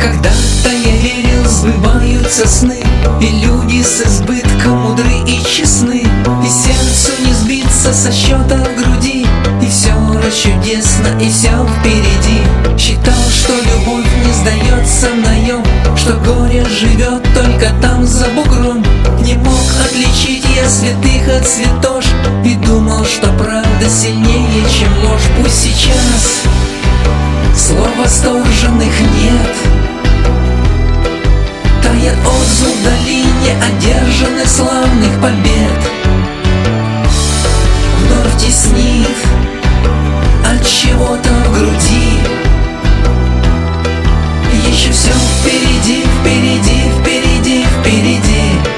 Когда-то я верил, сбываются сны, и люди с избытком мудры и честны, и сердцу не сбиться со счета в груди, и все расчудесно, и все впереди. Считал, что любовь не сдается в наем, что горе живет только там за бугром. Не мог отличить я святых от святош, и думал, что правда сильнее, чем ложь. Пусть сейчас слов восторженных нет, тает отзыв в долине одержанных славных побед. Вновь теснит от чего-то в груди. Еще все впереди, впереди, впереди, впереди.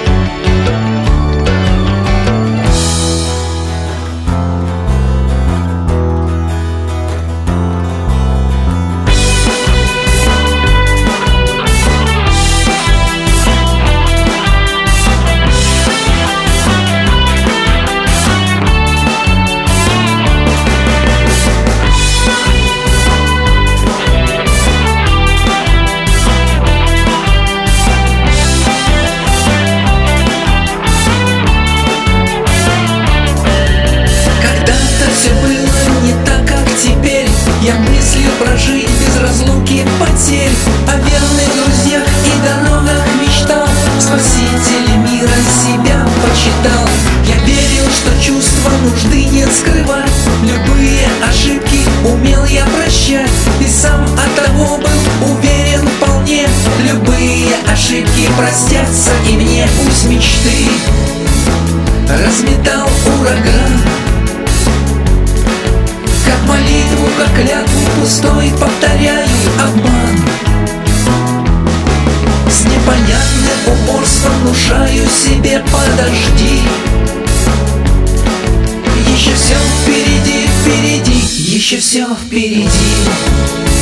Я мыслью прожить без разлуки потерь, о верных друзьях и дорогах мечтал, спасителя мира себя почитал. Я верил, что чувства нужды нет скрывать, любые ошибки умел я прощать, и сам от того был уверен вполне. Любые ошибки простятся и мне. Пусть мечты разметал ураган, как молитву, как клятву пустой повторяю обман. С непонятным упорством внушаю себе: подожди, еще все впереди, впереди, еще все впереди.